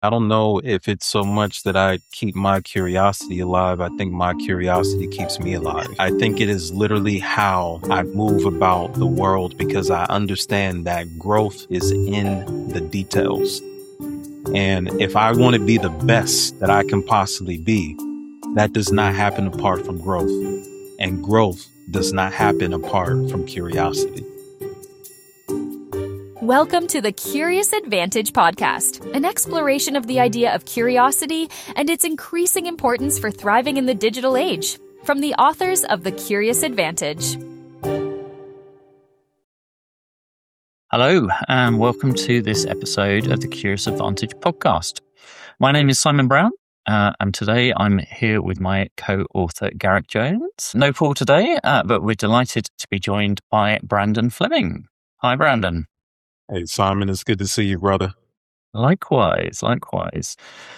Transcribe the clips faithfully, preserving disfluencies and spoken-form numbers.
I don't know if it's so much that I keep my curiosity alive. I think my curiosity keeps me alive. I think it is literally how I move about the world because I understand that growth is in the details. And if I want to be the best that I can possibly be, that does not happen apart from growth. And growth does not happen apart from curiosity. Welcome to the Curious Advantage podcast, an exploration of the idea of curiosity and its increasing importance for thriving in the digital age. From the authors of The Curious Advantage. Hello, and welcome to this episode of the Curious Advantage podcast. My name is Simon Brown, uh, and today I'm here with my co-author, Garrick Jones. No Paul today, uh, but we're delighted to be joined by Brandon Fleming. Hi, Brandon. Hey, Simon, it's good to see you, brother. Likewise, likewise.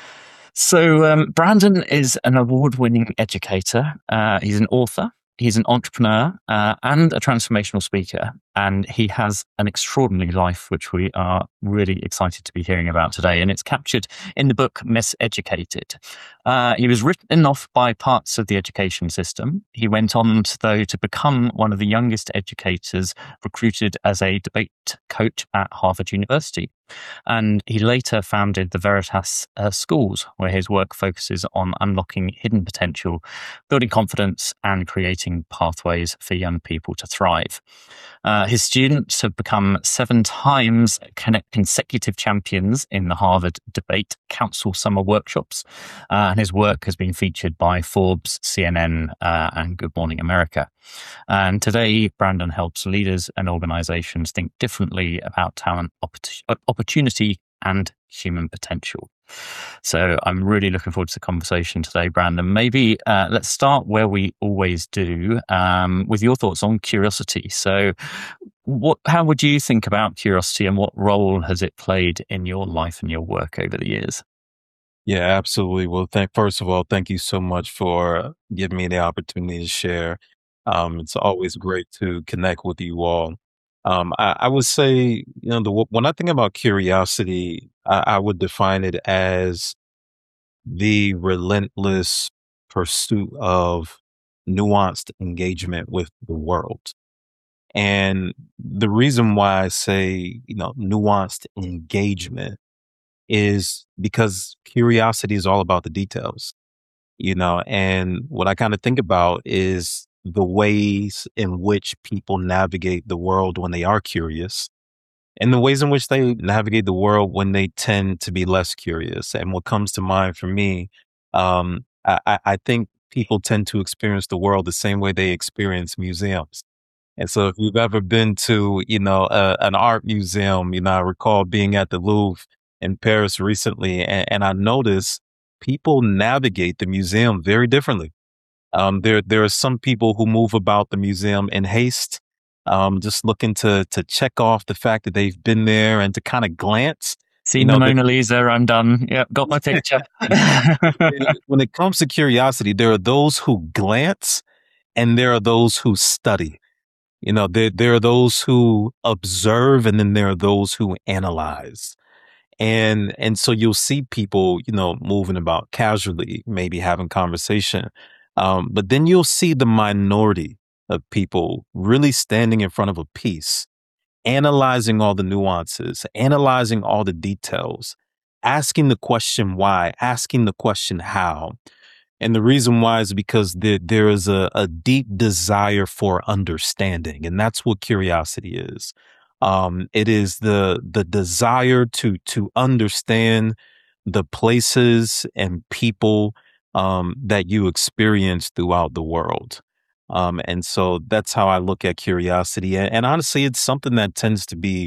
So um, Brandon is an award-winning educator. Uh, he's an author. He's an entrepreneur uh, and a transformational speaker, and he has an extraordinary life, which we are really excited to be hearing about today. And it's captured in the book Miseducated. Uh, he was written off by parts of the education system. He went on, to, though, to become one of the youngest educators recruited as a debate coach at Harvard University. And he later founded the Veritas uh, Schools, where his work focuses on unlocking hidden potential, building confidence, and creating pathways for young people to thrive. Uh, his students have become seven times consecutive champions in the Harvard Debate Council Summer Workshops, uh, and his work has been featured by Forbes, C N N, uh, and Good Morning America. And today, Brandon helps leaders and organizations think differently about talent, oppor- opportunity, and human potential. So I'm really looking forward to the conversation today, Brandon. Maybe uh, let's start where we always do, um, with your thoughts on curiosity. So what, how would you think about curiosity, and what role has it played in your life and your work over the years? Yeah, absolutely. Well, thank, first of all, thank you so much for giving me the opportunity to share. Um, it's always great to connect with you all. Um, I, I would say, you know, the, when I think about curiosity, I, I would define it as the relentless pursuit of nuanced engagement with the world. And the reason why I say, you know, nuanced engagement is because curiosity is all about the details, you know, and what I kind of think about is the ways in which people navigate the world when they are curious, and the ways in which they navigate the world when they tend to be less curious. And what comes to mind for me, um, I, I I think people tend to experience the world the same way they experience museums. And so if you've ever been to, you know, a, an art museum, you know, I recall being at the Louvre in Paris recently, and, and I noticed people navigate the museum very differently. Um, there, there are some people who move about the museum in haste, um, just looking to to check off the fact that they've been there and to kind of glance. You Seen the know, the, Mona Lisa, I'm done. Yep, got my picture. when it comes to curiosity, there are those who glance and there are those who study. You know, there, there are those who observe and then there are those who analyze. And, and so you'll see people, you know, moving about casually, maybe having conversation. Um, but then you'll see the minority of people really standing in front of a piece, analyzing all the nuances, analyzing all the details, asking the question why, asking the question how. And the reason why is because there, there is a, a deep desire for understanding. And that's what curiosity is. Um, it is the the desire to to understand the places and people um, that you experience throughout the world. Um, and so that's how I look at curiosity. And, and honestly, it's something that tends to be,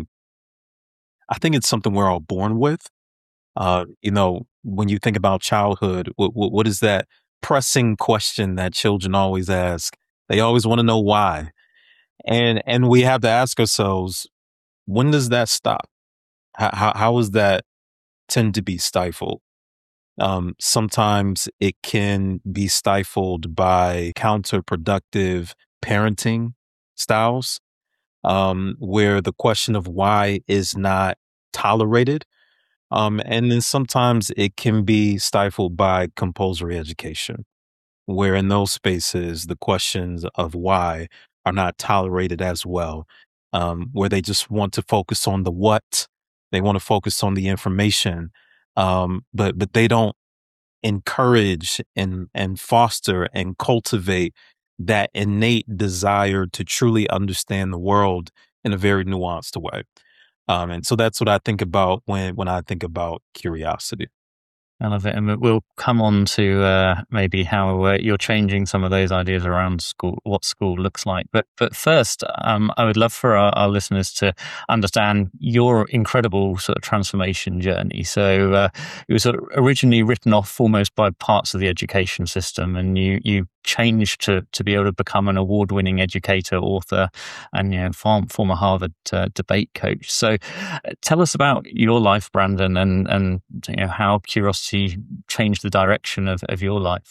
I think it's something we're all born with. Uh, you know, when you think about childhood, what, what, what is that pressing question that children always ask? They always want to know why. And, and we have to ask ourselves, when does that stop? How, how, how is that tend to be stifled? Um, sometimes it can be stifled by counterproductive parenting styles, um, where the question of why is not tolerated. Um, and then sometimes it can be stifled by compulsory education, where in those spaces, the questions of why are not tolerated as well, um, where they just want to focus on the what, they want to focus on the information, um, but but they don't encourage and and foster and cultivate that innate desire to truly understand the world in a very nuanced way. Um, and so that's what I think about when when I think about curiosity. I love it. And we- we'll come on to uh, maybe how uh, you're changing some of those ideas around school, what school looks like. But but first, um, I would love for our, our listeners to understand your incredible sort of transformation journey. So uh, it was sort of originally written off almost by parts of the education system, and you you changed to to be able to become an award-winning educator, author, and you know form, former Harvard uh, debate coach. So uh, tell us about your life, Brandon, and and you know how curiosity changed the direction of, of your life.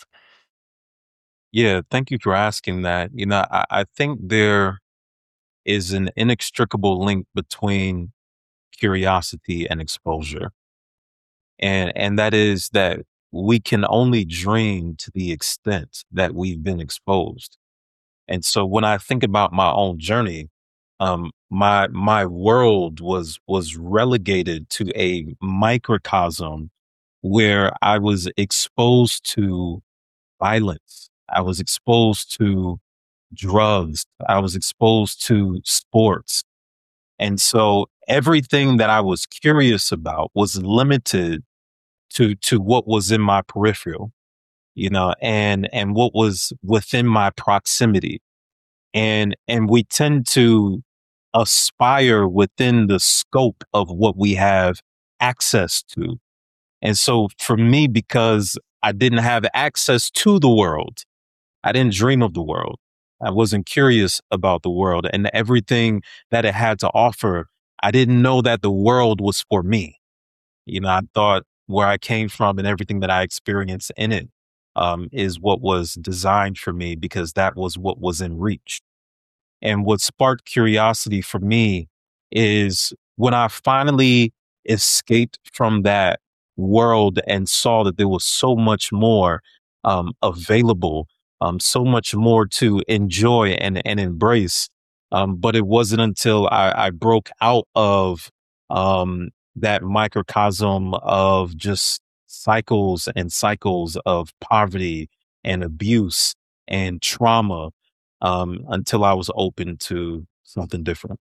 Yeah, thank you for asking that. You know, I, I think there is an inextricable link between curiosity and exposure. And and that is that we can only dream to the extent that we've been exposed. And so when I think about my own journey, um, my my world was was relegated to a microcosm where I was exposed to violence. I was exposed to drugs. I was exposed to sports. And so everything that I was curious about was limited to to what was in my peripheral, you know, and and what was within my proximity. And and we tend to aspire within the scope of what we have access to. And so for me, because I didn't have access to the world, I didn't dream of the world. I wasn't curious about the world and everything that it had to offer. I didn't know that the world was for me. You know, I thought where I came from and everything that I experienced in it um, is what was designed for me because that was what was in reach. And what sparked curiosity for me is when I finally escaped from that world and saw that there was so much more um, available, um, so much more to enjoy and, and embrace. Um, but it wasn't until I, I broke out of um, that microcosm of just cycles and cycles of poverty and abuse and trauma um, until I was open to something different.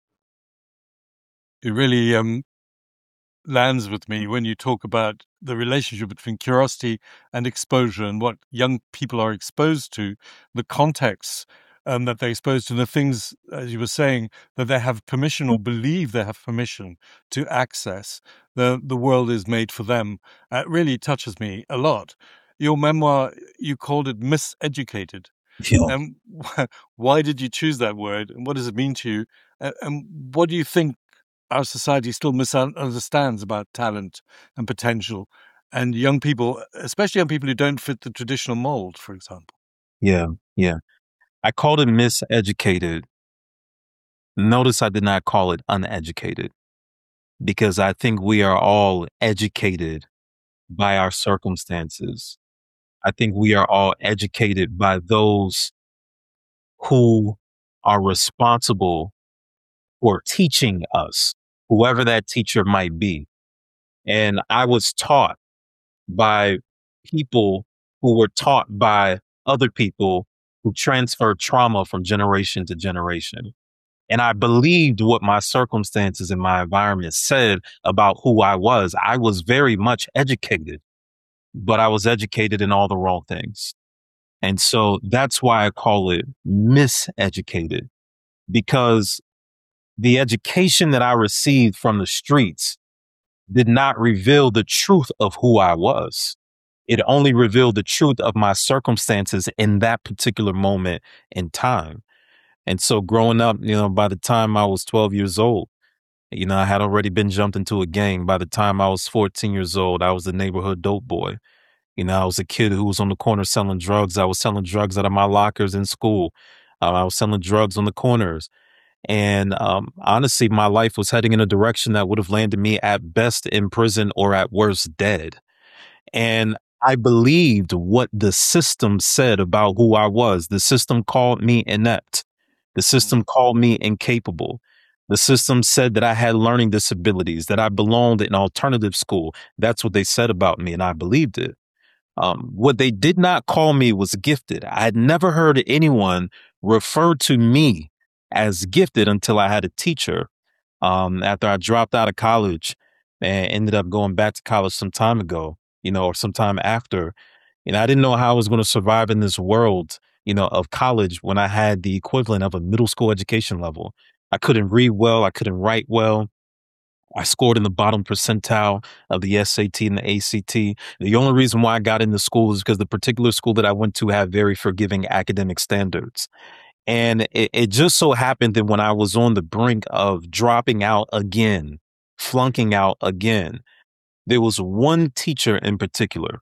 It really um, lands with me when you talk about the relationship between curiosity and exposure and what young people are exposed to, the contexts um, that they're exposed to, the things, as you were saying, that they have permission or believe they have permission to access. The, the world is made for them. Uh, it really touches me a lot. Your memoir, you called it Miseducated. Yeah. And why did you choose that word? And what does it mean to you? And, and what do you think our society still misunderstands about talent and potential and young people, especially young people who don't fit the traditional mold, for example? Yeah. Yeah. I called it miseducated. Notice I did not call it uneducated because I think we are all educated by our circumstances. I think we are all educated by those who are responsible for teaching us, whoever that teacher might be. And I was taught by people who were taught by other people who transferred trauma from generation to generation. And I believed what my circumstances and my environment said about who I was. I was very much educated, but I was educated in all the wrong things. And so that's why I call it miseducated, because the education that I received from the streets did not reveal the truth of who I was. It only revealed the truth of my circumstances in that particular moment in time. And so growing up, you know, by the time I was twelve years old, you know, I had already been jumped into a gang. By the time I was fourteen years old, I was the neighborhood dope boy. You know, I was a kid who was on the corner selling drugs. I was selling drugs out of my lockers in school. Uh, I was selling drugs on the corners. And um, honestly, my life was heading in a direction that would have landed me at best in prison or at worst dead. And I believed what the system said about who I was. The system called me inept. The system called me incapable. The system said that I had learning disabilities, that I belonged in alternative school. That's what they said about me, and I believed it. Um, what they did not call me was gifted. I had never heard anyone refer to me as gifted until I had a teacher um, after I dropped out of college and ended up going back to college some time ago, you know, or sometime after. You know, I didn't know how I was going to survive in this world, you know, of college when I had the equivalent of a middle school education level. I couldn't read well. I couldn't write well. I scored in the bottom percentile of the S A T and the A C T. The only reason why I got into school is because the particular school that I went to had very forgiving academic standards. And it, it just so happened that when I was on the brink of dropping out again, flunking out again, there was one teacher in particular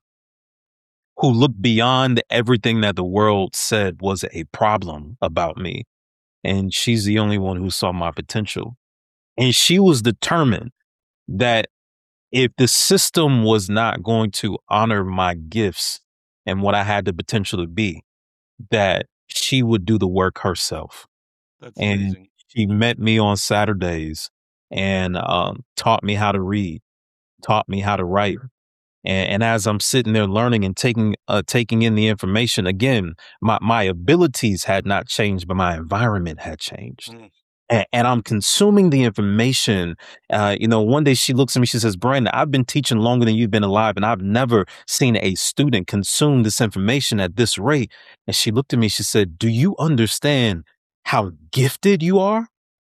who looked beyond everything that the world said was a problem about me. And she's the only one who saw my potential. And she was determined that if the system was not going to honor my gifts and what I had the potential to be, that she would do the work herself. That's And amazing. she met me on Saturdays and um, taught me how to read, taught me how to write. And, and as I'm sitting there learning and taking uh, taking in the information, again, my, my abilities had not changed, but my environment had changed. Mm. And, and I'm consuming the information. Uh, you know, one day she looks at me, she says, Brandon, I've been teaching longer than you've been alive, and I've never seen a student consume this information at this rate. And she looked at me, she said, do you understand how gifted you are?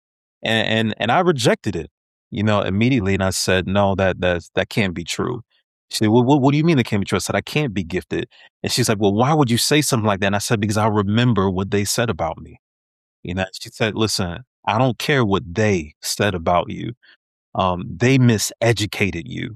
And and, and I rejected it, you know, immediately. And I said, no, that that's, that can't be true. She said, well, what, what do you mean it can't be true? I said, I can't be gifted. And she's like, well, why would you say something like that? And I said, because I remember what they said about me. You know, she said, listen, I don't care what they said about you. Um, they miseducated you.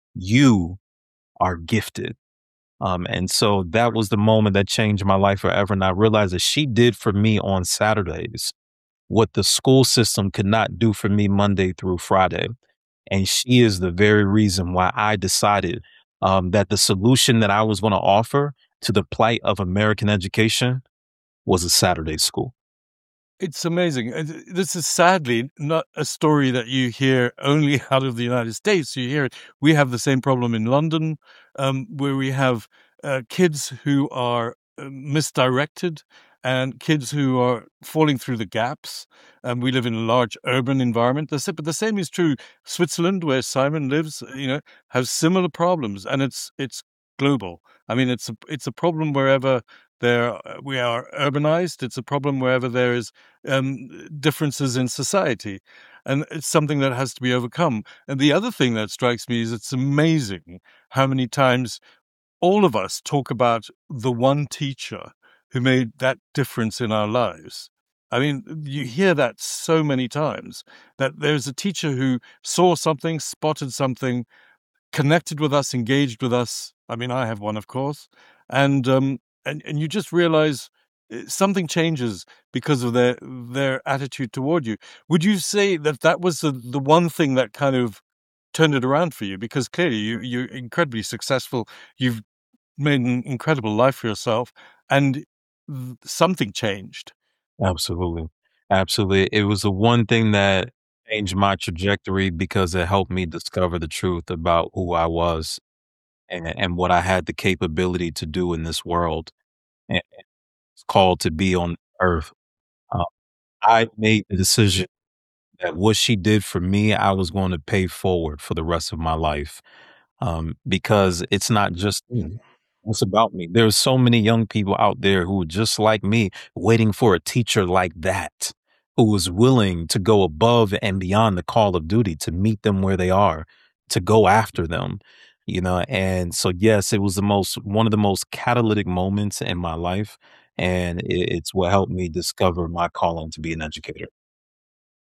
You are gifted. Um, and so that was the moment that changed my life forever. And I realized that she did for me on Saturdays what the school system could not do for me Monday through Friday. And she is the very reason why I decided um, that the solution that I was going to offer to the plight of American education was a Saturday school. It's amazing. Uh, th- This is sadly not a story that you hear only out of the United States. You hear it. We have the same problem in London, um, where we have uh, kids who are uh, misdirected and kids who are falling through the gaps. Um, we live in a large urban environment. The sa- But the same is true. Switzerland, where Simon lives, you know, has similar problems, and it's it's global. I mean, it's a, it's a problem wherever there we are urbanized. It's a problem wherever there is um, differences in society. And it's something that has to be overcome. And the other thing that strikes me is it's amazing how many times all of us talk about the one teacher who made that difference in our lives. I mean, you hear that so many times, that there's a teacher who saw something, spotted something, connected with us, engaged with us. I mean, I have one, of course. And um, and and you just realize uh, something changes because of their their attitude toward you. Would you say that that was the, the one thing that kind of turned it around for you? Because clearly you you're incredibly successful. You've made an incredible life for yourself, and th- something changed. Absolutely. Absolutely. It was the one thing that changed my trajectory because it helped me discover the truth about who I was and, and what I had the capability to do in this world and it's called to be on earth. Uh, I made the decision that what she did for me, I was going to pay forward for the rest of my life. Um, because it's not just me. It's about me. There's so many young people out there who are just like me, waiting for a teacher like that, who is willing to go above and beyond the call of duty to meet them where they are, to go after them, you know. And so, yes, it was the most, one of the most catalytic moments in my life. And it, it's what helped me discover my calling to be an educator.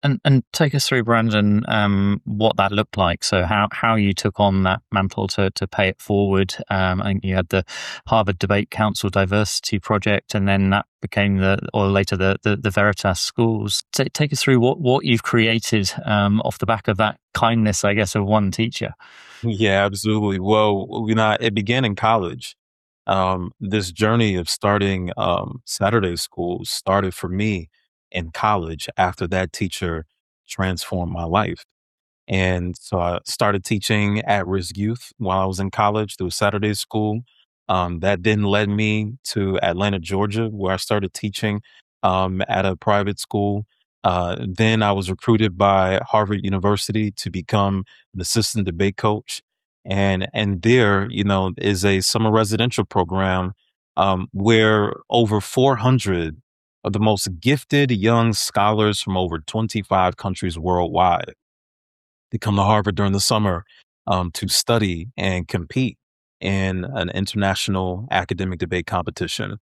And and take us through, Brandon, um, what that looked like. So how, how you took on that mantle to to pay it forward. Um, I think you had the Harvard Debate Council Diversity Project, and then that became the, or later the the, the Veritas Schools. T- take us through what, what you've created um, off the back of that kindness, I guess, of one teacher. Yeah, absolutely. Well, you know, it began in college. Um, this journey of starting um, Saturday schools started for me in college after that teacher transformed my life. And so I started teaching at risk youth while I was in college through Saturday school. Um, that then led me to Atlanta, Georgia, where I started teaching um, at a private school. Uh, then I was recruited by Harvard University to become an assistant debate coach. And, and there, you know, is a summer residential program um, where over four hundred of the most gifted young scholars from over twenty-five countries worldwide, they come to Harvard during the summer um, to study and compete in an international academic debate competition.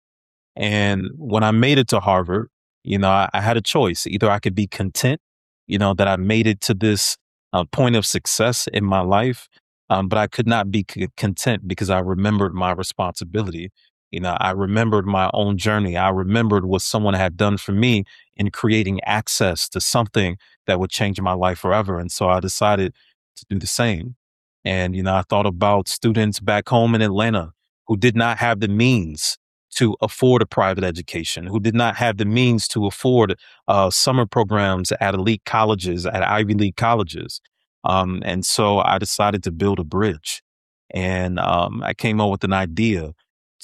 And when I made it to Harvard, you know, I, I had a choice. Either I could be content, you know, that I made it to this uh, point of success in my life, um, but I could not be c- content because I remembered my responsibility. You know, I remembered my own journey. I remembered what someone had done for me in creating access to something that would change my life forever. And so I decided to do the same. And, you know, I thought about students back home in Atlanta who did not have the means to afford a private education, who did not have the means to afford uh, summer programs at elite colleges, at Ivy League colleges. Um, and so I decided to build a bridge. And um, I came up with an idea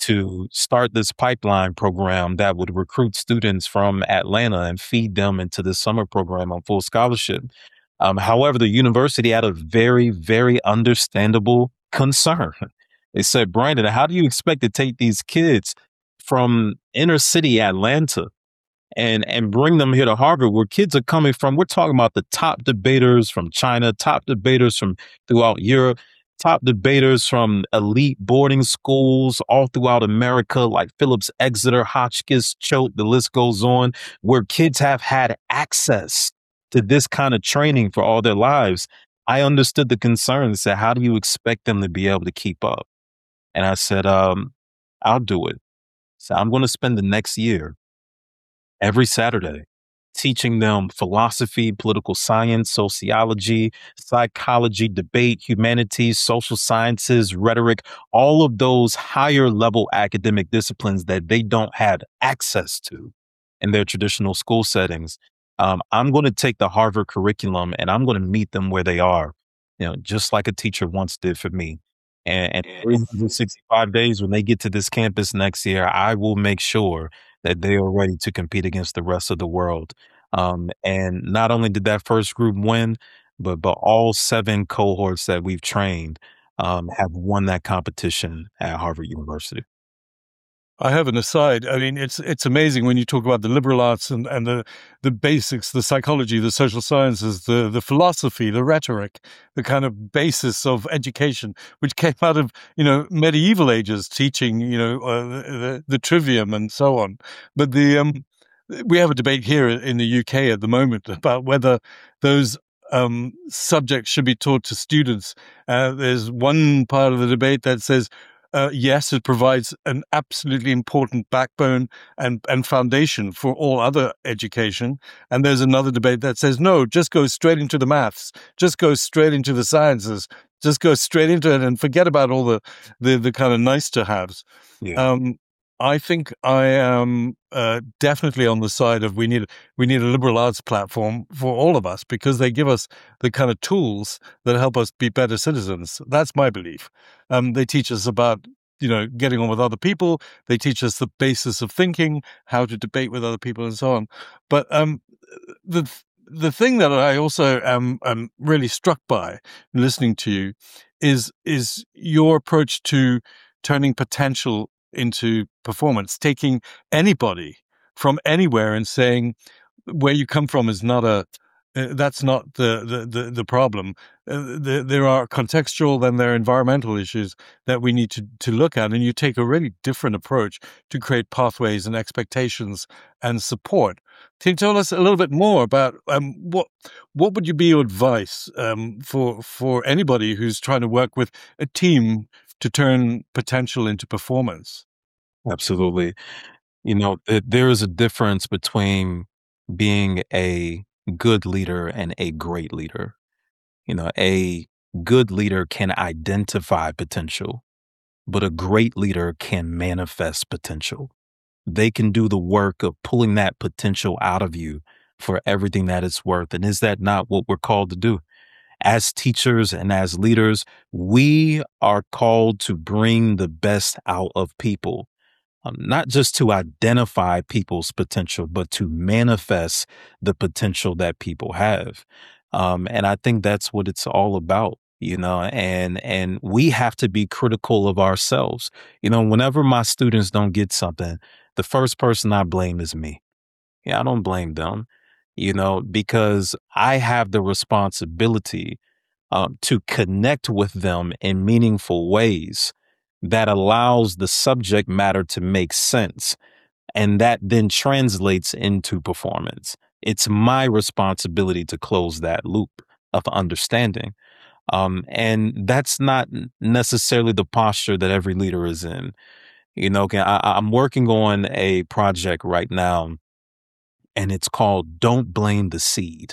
to start this pipeline program that would recruit students from Atlanta and feed them into this summer program on full scholarship. Um, however, the university had a very, very understandable concern. They said, Brandon, how do you expect to take these kids from inner city Atlanta and and bring them here to Harvard, where kids are coming from? We're talking about the top debaters from China, top debaters from throughout Europe, top debaters from elite boarding schools all throughout America, like Phillips Exeter, Hotchkiss, Choate, the list goes on, where kids have had access to this kind of training for all their lives. I understood the concern and said, how do you expect them to be able to keep up? And I said, um, I'll do it. So I'm going to spend the next year every Saturday teaching them philosophy, political science, sociology, psychology, debate, humanities, social sciences, rhetoric, all of those higher level academic disciplines that they don't have access to in their traditional school settings. Um, I'm going to take the Harvard curriculum and I'm going to meet them where they are, you know, just like a teacher once did for me. And, and three hundred sixty-five days when they get to this campus next year, I will make sure that they are ready to compete against the rest of the world. Um, and not only did that first group win, but but all seven cohorts that we've trained um, have won that competition at Harvard University. I have an aside. I mean, it's it's amazing when you talk about the liberal arts and, and the, the basics, the psychology, the social sciences, the, the philosophy, the rhetoric, the kind of basis of education, which came out of, you know, medieval ages, teaching, you know, uh, the, the trivium and so on. But the um, we have a debate here in the U K at the moment about whether those um, subjects should be taught to students. Uh, there's one part of the debate that says, Uh, yes, it provides an absolutely important backbone and, and foundation for all other education. And there's another debate that says, no, just go straight into the maths, just go straight into the sciences, just go straight into it and forget about all the, the, the kind of nice to haves. Yeah. Um, I think I am uh, definitely on the side of we need we need a liberal arts platform for all of us, because they give us the kind of tools that help us be better citizens. That's my belief. Um, they teach us about, you know, getting on with other people. They teach us the basis of thinking, how to debate with other people, and so on. But um, the the thing that I also am, am really struck by listening to you is is your approach to turning potential into performance, taking anybody from anywhere and saying where you come from is not a Uh, that's not the the the, the problem. Uh, the, there are contextual and there are environmental issues that we need to to look at, and you take a really different approach to create pathways and expectations and support. Can you tell us a little bit more about um, what what would you be your advice um, for for anybody who's trying to work with a team to turn potential into performance? Absolutely. You know, th- there is a difference between being a good leader and a great leader. You know, a good leader can identify potential, but a great leader can manifest potential. They can do the work of pulling that potential out of you for everything that it's worth. And is that not what we're called to do? As teachers and as leaders, we are called to bring the best out of people, um, not just to identify people's potential, but to manifest the potential that people have. Um, and I think that's what it's all about, you know, and, and we have to be critical of ourselves. You know, whenever my students don't get something, the first person I blame is me. Yeah, I don't blame them, you know, because I have the responsibility um, to connect with them in meaningful ways that allows the subject matter to make sense. And that then translates into performance. It's my responsibility to close that loop of understanding. Um, and that's not necessarily the posture that every leader is in. You know, I, I'm working on a project right now, and it's called "Don't Blame the Seed."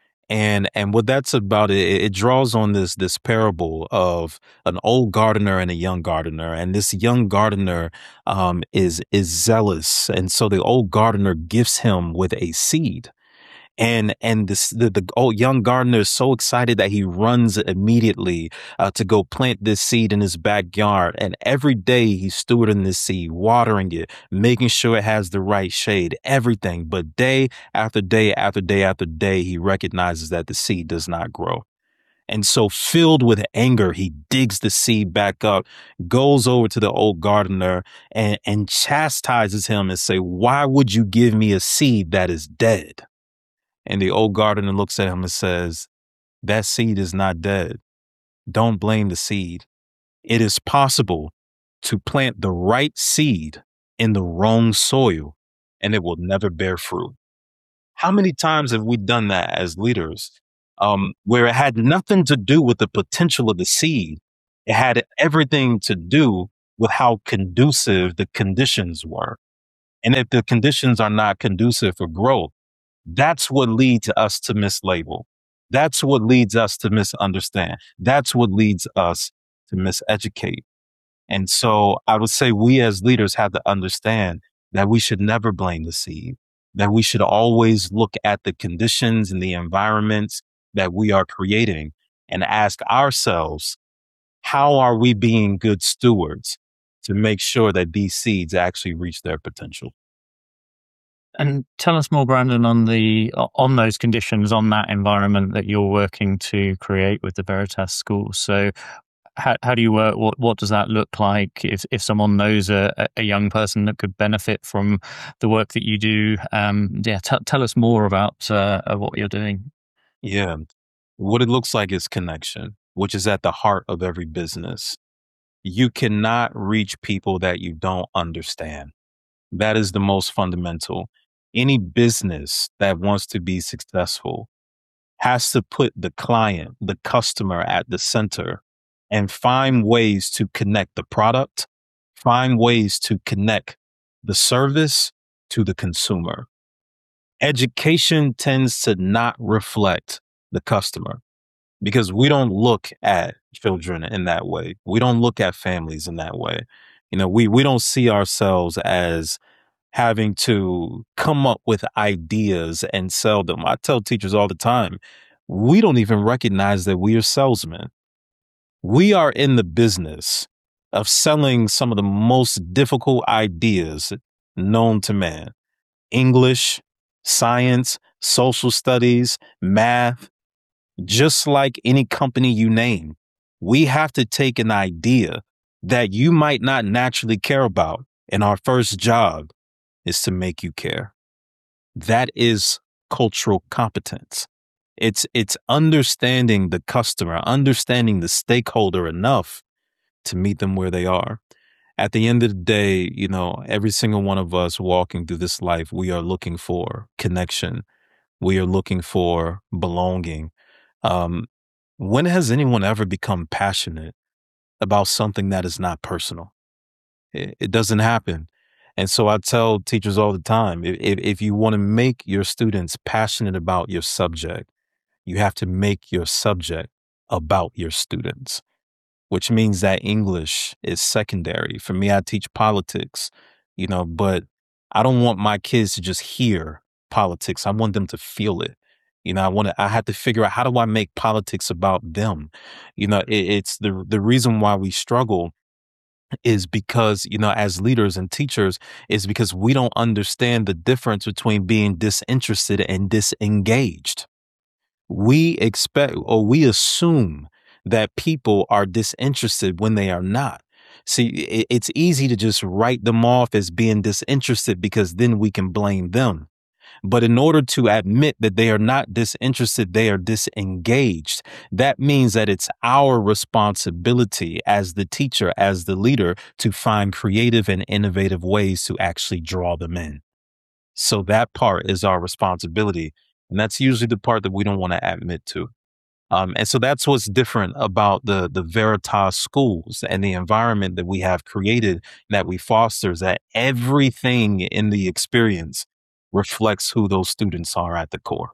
And and what that's about, it, it draws on this this parable of an old gardener and a young gardener, and this young gardener um, is is zealous, and so the old gardener gifts him with a seed. And and this, the the old young gardener is so excited that he runs immediately uh, to go plant this seed in his backyard. And every day he's stewarding this seed, watering it, making sure it has the right shade, everything. But day after day after day after day, he recognizes that the seed does not grow. And so, filled with anger, he digs the seed back up, goes over to the old gardener and, and chastises him and say, "Why would you give me a seed that is dead?" And the old gardener looks at him and says, "That seed is not dead. Don't blame the seed. It is possible to plant the right seed in the wrong soil, and it will never bear fruit." How many times have we done that as leaders, um, where it had nothing to do with the potential of the seed? It had everything to do with how conducive the conditions were. And if the conditions are not conducive for growth, that's what leads us to mislabel. That's what leads us to misunderstand. That's what leads us to miseducate. And so I would say we as leaders have to understand that we should never blame the seed, that we should always look at the conditions and the environments that we are creating and ask ourselves, how are we being good stewards to make sure that these seeds actually reach their potential? And tell us more, Brandon, on the on those conditions, on that environment that you're working to create with the Veritas School. So, how how do you work? What what does that look like? If if someone knows a, a young person that could benefit from the work that you do, um, yeah, t- tell us more about uh, what you're doing. Yeah, what it looks like is connection, which is at the heart of every business. You cannot reach people that you don't understand. That is the most fundamental. Any business that wants to be successful has to put the client, the customer at the center and find ways to connect the product, find ways to connect the service to the consumer. Education tends to not reflect the customer because we don't look at children in that way. We don't look at families in that way. You know, we, we don't see ourselves as having to come up with ideas and sell them. I tell teachers all the time, we don't even recognize that we are salesmen. We are in the business of selling some of the most difficult ideas known to man: English, science, social studies, math. Just like any company you name, we have to take an idea that you might not naturally care about, and our first job is to make you care. That is cultural competence. It's it's understanding the customer, understanding the stakeholder enough to meet them where they are. At the end of the day, you know, every single one of us walking through this life, we are looking for connection. We are looking for belonging. Um, when has anyone ever become passionate about something that is not personal? It, it doesn't happen. And so I tell teachers all the time, if, if you want to make your students passionate about your subject, you have to make your subject about your students, which means that English is secondary. For me, I teach politics, you know, but I don't want my kids to just hear politics. I want them to feel it. You know, I want to, I had to figure out, how do I make politics about them? You know, it, it's the, the reason why we struggle is because, you know, as leaders and teachers, is because we don't understand the difference between being disinterested and disengaged. We expect, or we assume, that people are disinterested when they are not. See, it, it's easy to just write them off as being disinterested because then we can blame them. But in order to admit that they are not disinterested, they are disengaged. That means that it's our responsibility as the teacher, as the leader, to find creative and innovative ways to actually draw them in. So that part is our responsibility. And that's usually the part that we don't want to admit to. Um, and so that's what's different about the, the Veritas schools and the environment that we have created, that we foster, is that everything in the experience reflects who those students are at the core.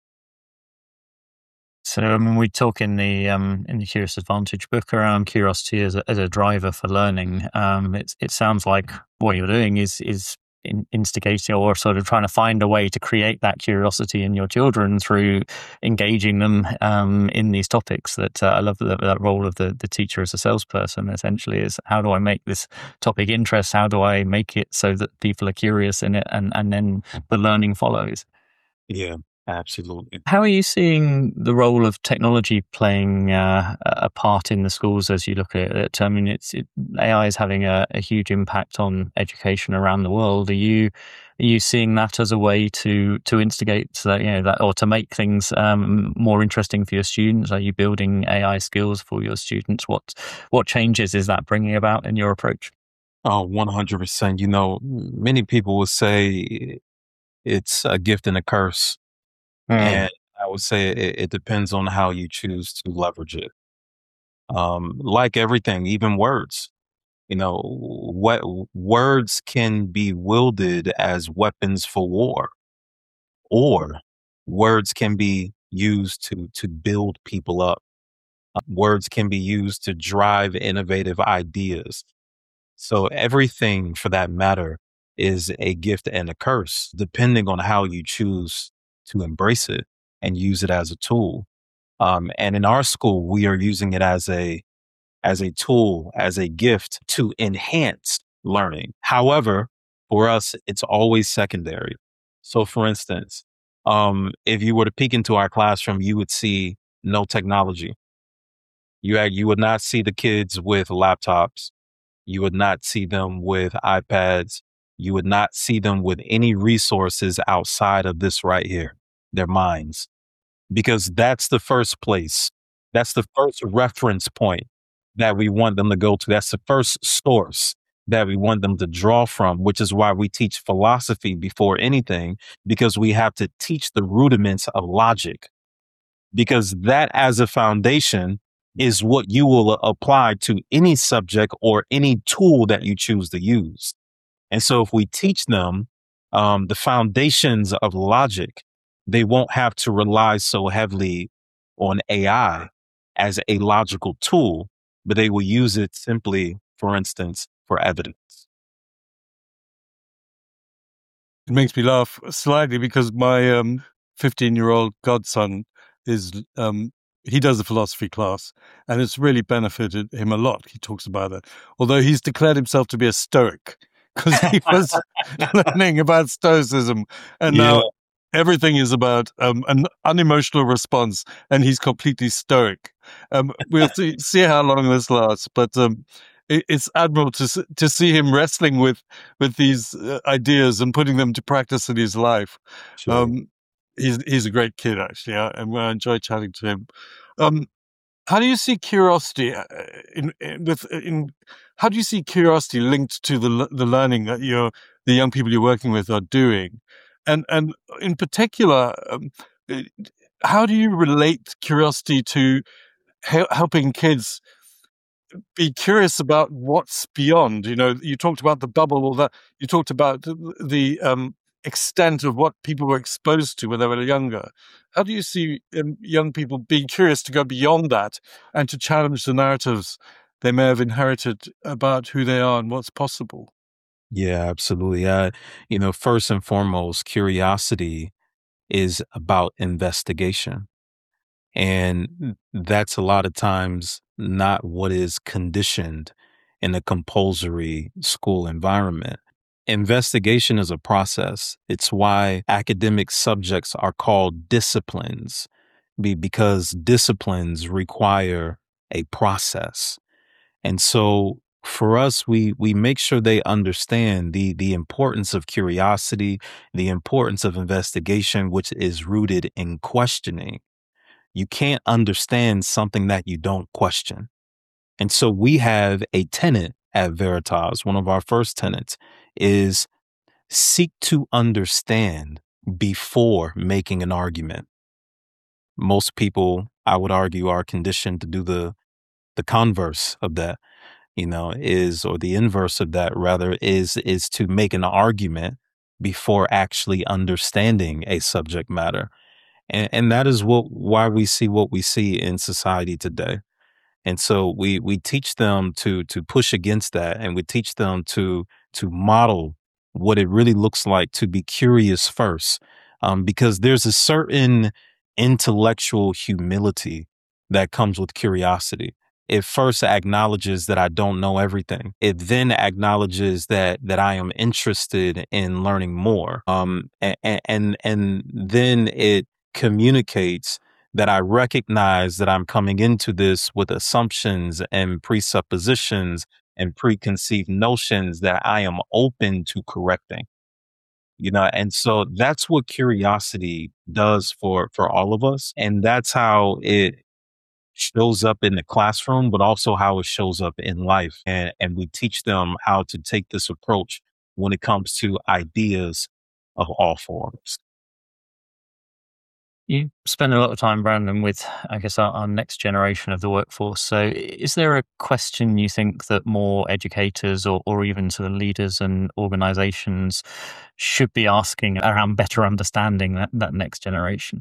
So, I mean, we talk in the um, in the Curious Advantage book around curiosity as a, as a driver for learning. Um, it it sounds like what you're doing is is in instigating or sort of trying to find a way to create that curiosity in your children through engaging them um, in these topics. That uh, I love that, that role of the, the teacher as a salesperson. Essentially, is how do I make this topic interest? How do I make it so that people are curious in it, and and then the learning follows? Yeah. Absolutely. How are you seeing the role of technology playing uh, a part in the schools as you look at it? I mean, it's it, A I is having a, a huge impact on education around the world. Are you are you seeing that as a way to to instigate that, you know, that, or to make things um, more interesting for your students? Are you building A I skills for your students? What what changes is that bringing about in your approach? Oh, one hundred percent. You know, many people will say it's a gift and a curse. Mm. And I would say it, it depends on how you choose to leverage it. Um, like everything, even words, you know, what words can be wielded as weapons for war, or words can be used to to build people up. Uh, Words can be used to drive innovative ideas. So everything, for that matter, is a gift and a curse, depending on how you choose to embrace it and use it as a tool. Um, and in our school, we are using it as a as a tool, as a gift to enhance learning. However, for us, it's always secondary. So, for instance, um, if you were to peek into our classroom, you would see no technology. You had, you would not see the kids with laptops. You would not see them with iPads. You would not see them with any resources outside of this right here, their minds, because that's the first place. That's the first reference point that we want them to go to. That's the first source that we want them to draw from, which is why we teach philosophy before anything, because we have to teach the rudiments of logic, because that as a foundation is what you will apply to any subject or any tool that you choose to use. And so if we teach them um, the foundations of logic, they won't have to rely so heavily on A I as a logical tool, but they will use it simply, for instance, for evidence. It makes me laugh slightly because my um, fifteen-year-old godson is um, he does a philosophy class, and it's really benefited him a lot. He talks about it, although he's declared himself to be a Stoic because he was learning about Stoicism, and Yeah. now everything is about um, an unemotional response, and he's completely Stoic. Um, we'll see, see how long this lasts, but um, it, it's admirable to s- to see him wrestling with with these uh, ideas and putting them to practice in his life. Sure. Um, he's he's a great kid, actually, I, and I enjoy chatting to him. Um, how do you see curiosity uh, in, in with in? How do you see curiosity linked to the the learning that you're the young people you're working with are doing, and and in particular, um, how do you relate curiosity to he- helping kids be curious about what's beyond? You know, you talked about the bubble, or that you talked about the, the um, extent of what people were exposed to when they were younger. How do you see um, young people being curious to go beyond that and to challenge the narratives they may have inherited about who they are and what's possible? Yeah, absolutely. Uh, you know, first and foremost, curiosity is about investigation. And that's a lot of times not what is conditioned in a compulsory school environment. Investigation is a process. It's why academic subjects are called disciplines, be- because disciplines require a process. And so for us, we we make sure they understand the the importance of curiosity, the importance of investigation, which is rooted in questioning. You can't understand something that you don't question. And so we have a tenet at Veritas. One of our first tenets is seek to understand before making an argument. Most people, I would argue, are conditioned to do the the converse of that, you know, is or the inverse of that rather is is to make an argument before actually understanding a subject matter. And, and that is what why we see what we see in society today. And so we we teach them to to push against that, and we teach them to to model what it really looks like to be curious first, um, because there's a certain intellectual humility that comes with curiosity. It first acknowledges that I don't know everything. It then acknowledges that that I am interested in learning more. Um, and and and then it communicates that I recognize that I'm coming into this with assumptions and presuppositions and preconceived notions that I am open to correcting. You know, and so that's what curiosity does for for all of us, and that's how it shows up in the classroom, but also how it shows up in life. And and we teach them how to take this approach when it comes to ideas of all forms. You spend a lot of time, Brandon, with, I guess, our, our next generation of the workforce. So is there a question you think that more educators or, or even sort of leaders and organizations should be asking around better understanding that, that next generation?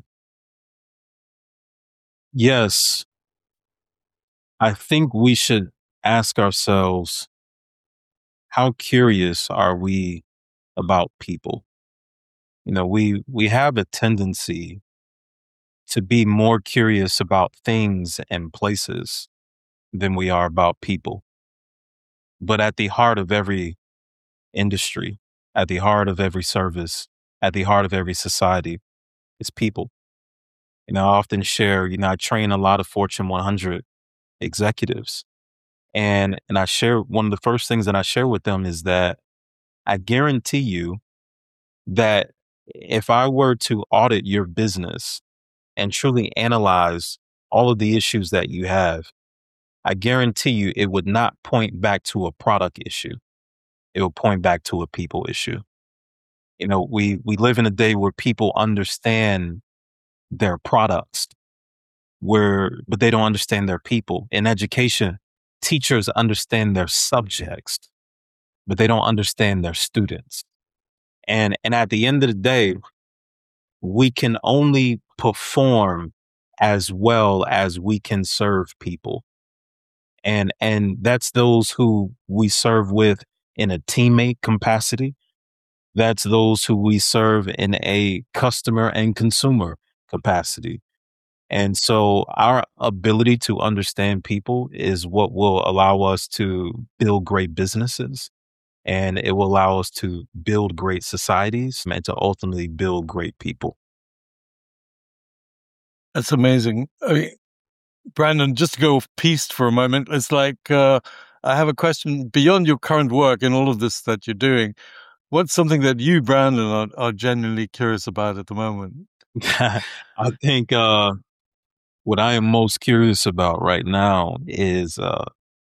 Yes, I think we should ask ourselves, how curious are we about people? You know, we we have a tendency to be more curious about things and places than we are about people. But at the heart of every industry, at the heart of every service, at the heart of every society is people. You know, I often share, you know, I train a lot of Fortune one hundred executives. And and I share one of the first things that I share with them is that I guarantee you that if I were to audit your business and truly analyze all of the issues that you have, I guarantee you it would not point back to a product issue. It will point back to a people issue. You know, we we live in a day where people understand their products, where but they don't understand their people. In education, teachers understand their subjects, but they don't understand their students. And and at the end of the day, we can only perform as well as we can serve people. And and that's those who we serve with in a teammate capacity. That's those who we serve in a customer and consumer capacity. And so our ability to understand people is what will allow us to build great businesses, and it will allow us to build great societies and to ultimately build great people. That's amazing. I mean, Brandon, just to go off piste for a moment, it's like uh, I have a question beyond your current work and all of this that you're doing. What's something that you, Brandon, are, are genuinely curious about at the moment? I think uh, what I am most curious about right now is uh,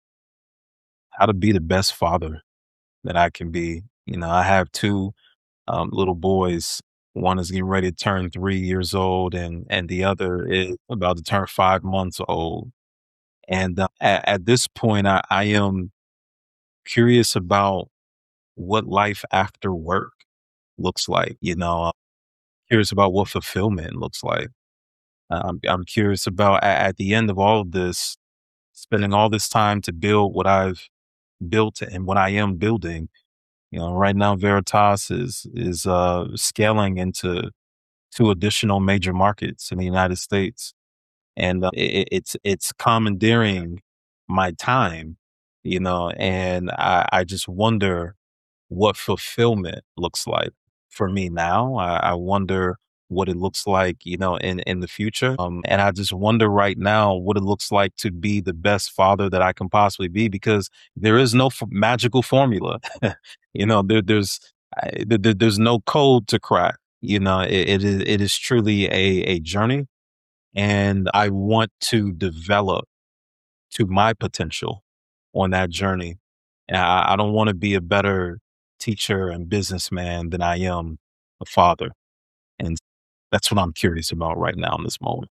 how to be the best father that I can be. You know, I have two um, little boys. One is getting ready to turn three years old, and and the other is about to turn five months old. And uh, at, at this point, I, I am curious about what life after work looks like. You know, I'm curious about what fulfillment looks like. Uh, I'm, I'm curious about at, at the end of all of this, spending all this time to build what I've built and what I am building. You know, right now Veritas is is uh, scaling into two additional major markets in the United States, and uh, it, it's it's commandeering my time. You know, and I, I just wonder what fulfillment looks like for me now. I, I wonder what it looks like, you know, in, in the future. Um, and I just wonder right now what it looks like to be the best father that I can possibly be, because there is no f- magical formula. you know, there, there's, I, there, there's no code to crack. You know, it, it is, it is truly a, a journey, and I want to develop to my potential on that journey. And I, I don't want to be a better teacher and businessman than I am a father. And that's what I'm curious about right now in this moment.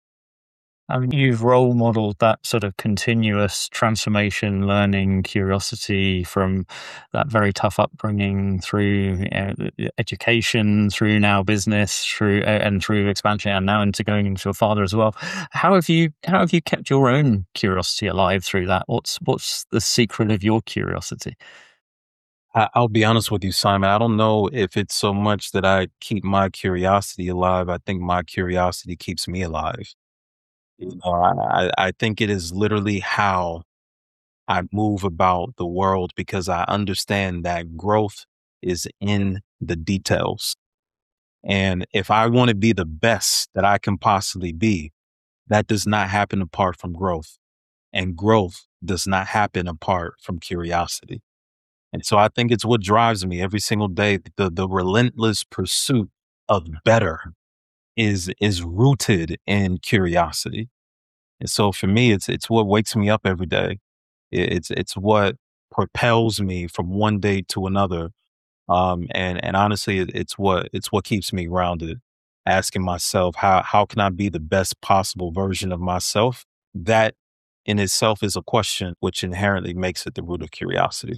I mean, you've role modeled that sort of continuous transformation, learning, curiosity from that very tough upbringing through uh, education, through now business, through uh, and through expansion, and now into going into a father as well. How have you how have you kept your own curiosity alive through that? What's what's the secret of your curiosity? I, I'll be honest with you, Simon. I don't know if it's so much that I keep my curiosity alive. I think my curiosity keeps me alive. You know, I, I I think it is literally how I move about the world, because I understand that growth is in the details. And if I want to be the best that I can possibly be, that does not happen apart from growth. And growth does not happen apart from curiosity. And so I think it's what drives me every single day. The, the relentless pursuit of better is, is rooted in curiosity. And so for me, it's, it's what wakes me up every day. It- It's, it's what propels me from one day to another. Um, and, and honestly, it, it's what, it's what keeps me grounded, asking myself, how, how can I be the best possible version of myself? That in itself is a question which inherently makes it the root of curiosity.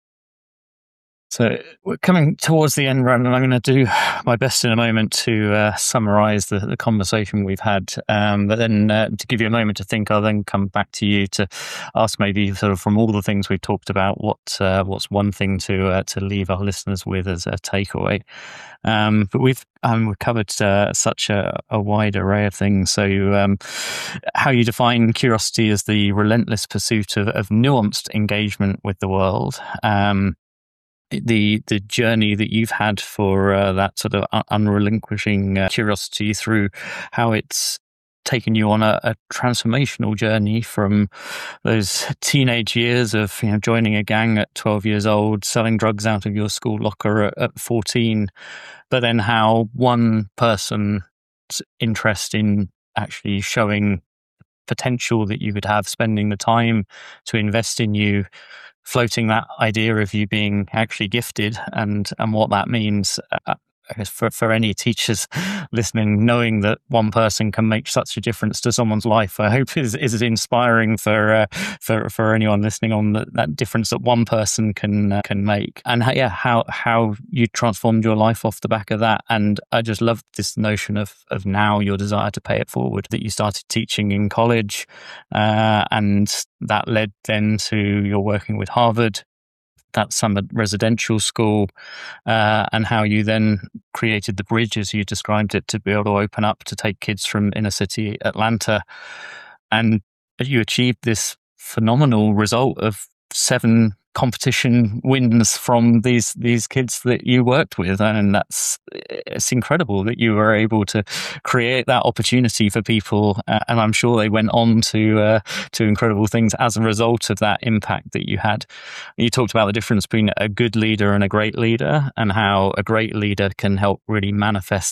So we're coming towards the end, Brandon. I'm going to do my best in a moment to uh, summarize the, the conversation we've had. Um, but then uh, to give you a moment to think, I'll then come back to you to ask maybe sort of from all the things we've talked about, what uh, what's one thing to uh, to leave our listeners with as a takeaway. Um, but we've um, we've covered uh, such a, a wide array of things. So um, how you define curiosity as the relentless pursuit of, of nuanced engagement with the world. Um, the the journey that you've had for uh, that sort of un- unrelinquishing uh, curiosity through how it's taken you on a, a transformational journey from those teenage years of, you know, joining a gang at twelve years old, selling drugs out of your school locker at, at fourteen, but then how one person's interest in actually showing potential that you could have, spending the time to invest in you, floating that idea of you being actually gifted and and what that means. Uh, I guess for, for any teachers listening, knowing that one person can make such a difference to someone's life, I hope is is inspiring for uh, for for anyone listening on that, that difference that one person can uh, can make, and how, yeah, how how you transformed your life off the back of that. And I just love this notion of of now your desire to pay it forward. That you started teaching in college, uh, and that led then to your working with Harvard, that summer residential school, uh, and how you then created the bridge, as you described it, to be able to open up to take kids from inner city Atlanta. And you achieved this phenomenal result of seven competition wins from these these kids that you worked with, and that's it's incredible that you were able to create that opportunity for people, uh, and I'm sure they went on to uh, to incredible things as a result of that impact that you had. You talked about the difference between a good leader and a great leader, and how a great leader can help really manifest that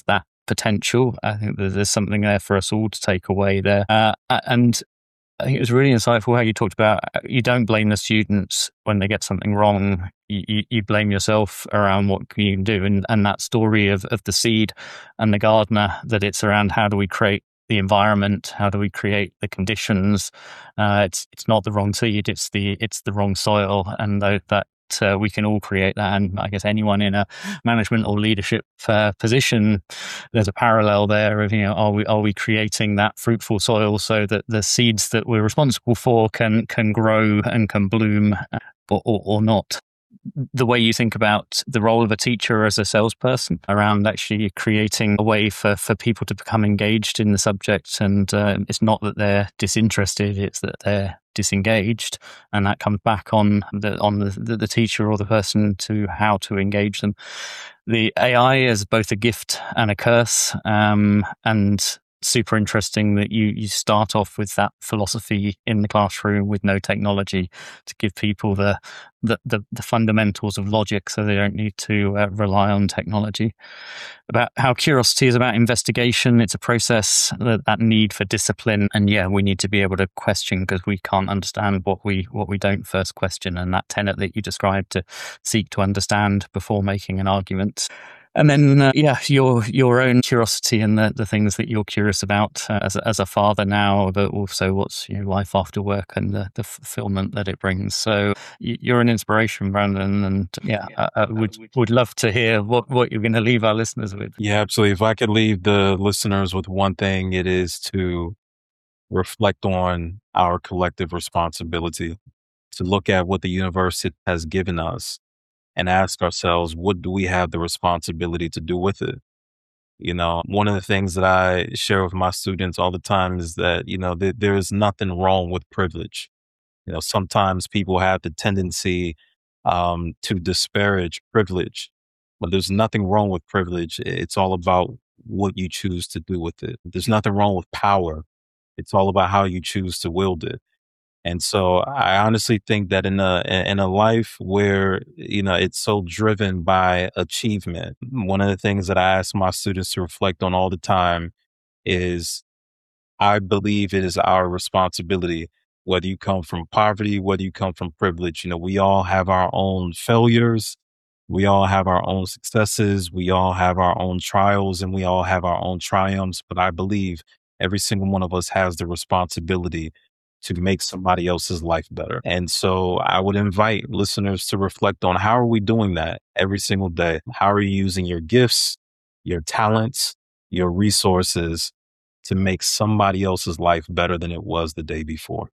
potential. I think that there's something there for us all to take away there. Uh, and I think it was really insightful how you talked about you don't blame the students when they get something wrong. You, you, you blame yourself around what you can do. And, and that story of, of the seed and the gardener, that it's around how do we create the environment, how do we create the conditions. Uh, it's it's not the wrong seed, it's the it's the wrong soil, and that, that uh, we can all create that. And I guess anyone in a management or leadership uh, position, there's a parallel there of, you know, are we are we creating that fruitful soil so that the seeds that we're responsible for can can grow and can bloom, or, or, or not. The way you think about the role of a teacher as a salesperson around actually creating a way for, for people to become engaged in the subject. And uh, it's not that they're disinterested, it's that they're disengaged. And that comes back on the on the, the, the teacher or the person to how to engage them. The A I is both a gift and a curse. Um, and super interesting that you you start off with that philosophy in the classroom with no technology, to give people the the, the, the fundamentals of logic so they don't need to uh, rely on technology. About how curiosity is about investigation. It's a process, that, that need for discipline. And yeah, we need to be able to question, because we can't understand what we what we don't first question. And that tenet that you described, to seek to understand before making an argument. And then, uh, yeah, your your own curiosity and the, the things that you're curious about uh, as, a, as a father now, but also what's, you know, life after work and the, the fulfillment that it brings. So you're an inspiration, Brandon. And yeah, I, I would would love to hear what, what you're going to leave our listeners with. Yeah, absolutely. If I could leave the listeners with one thing, it is to reflect on our collective responsibility, to look at what the universe has given us and ask ourselves, what do we have the responsibility to do with it? You know, one of the things that I share with my students all the time is that, you know, th- there is nothing wrong with privilege. You know, sometimes people have the tendency um, to disparage privilege, but there's nothing wrong with privilege. It's all about what you choose to do with it. There's nothing wrong with power. It's all about how you choose to wield it. And so I honestly think that in a in a life where, you know, it's so driven by achievement, one of the things that I ask my students to reflect on all the time is, I believe it is our responsibility, whether you come from poverty, whether you come from privilege. You know, we all have our own failures. We all have our own successes. We all have our own trials, and we all have our own triumphs. But I believe every single one of us has the responsibility to make somebody else's life better. And so I would invite listeners to reflect on, how are we doing that every single day? How are you using your gifts, your talents, your resources to make somebody else's life better than it was the day before?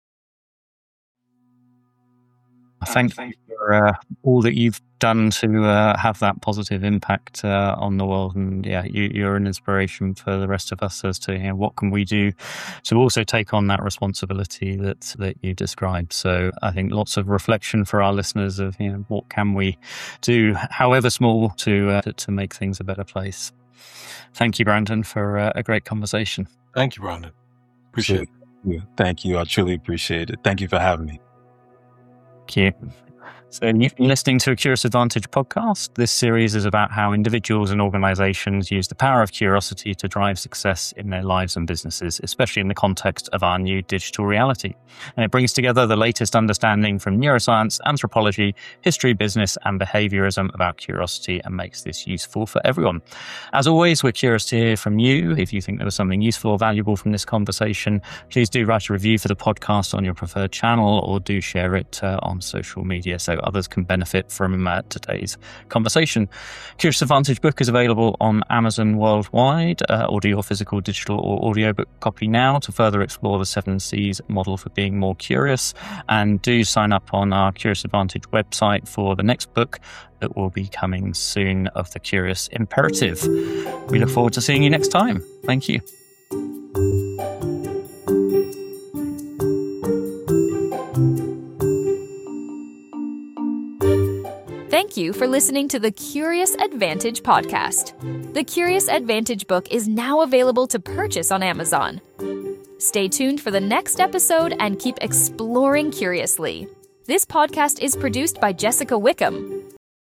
Thank you for uh, all that you've done to uh, have that positive impact uh, on the world. And yeah, you, you're an inspiration for the rest of us as to, you know, what can we do to also take on that responsibility that that you described. So I think lots of reflection for our listeners of, you know, what can we do, however small, to uh, to, to make things a better place. Thank you, Brandon, for uh, a great conversation. Thank you, Brandon. Appreciate it. Thank you. I truly appreciate it. Thank you for having me. Thank you. So you've been listening to a Curious Advantage podcast. This series is about how individuals and organizations use the power of curiosity to drive success in their lives and businesses, especially in the context of our new digital reality. And it brings together the latest understanding from neuroscience, anthropology, history, business, and behaviorism about curiosity, and makes this useful for everyone. As always, we're curious to hear from you. If you think there was something useful or valuable from this conversation, please do write a review for the podcast on your preferred channel, or do share it uh, on social media so others can benefit from uh, today's conversation. Curious Advantage book is available on Amazon worldwide. Uh, order your physical, digital, or audiobook copy now to further explore the seven C's model for being more curious. And do sign up on our Curious Advantage website for the next book that will be coming soon, of The Curious Imperative. We look forward to seeing you next time. Thank you. Thank you for listening to the Curious Advantage podcast. The Curious Advantage book is now available to purchase on Amazon. Stay tuned for the next episode and keep exploring curiously. This podcast is produced by Jessica Wickham.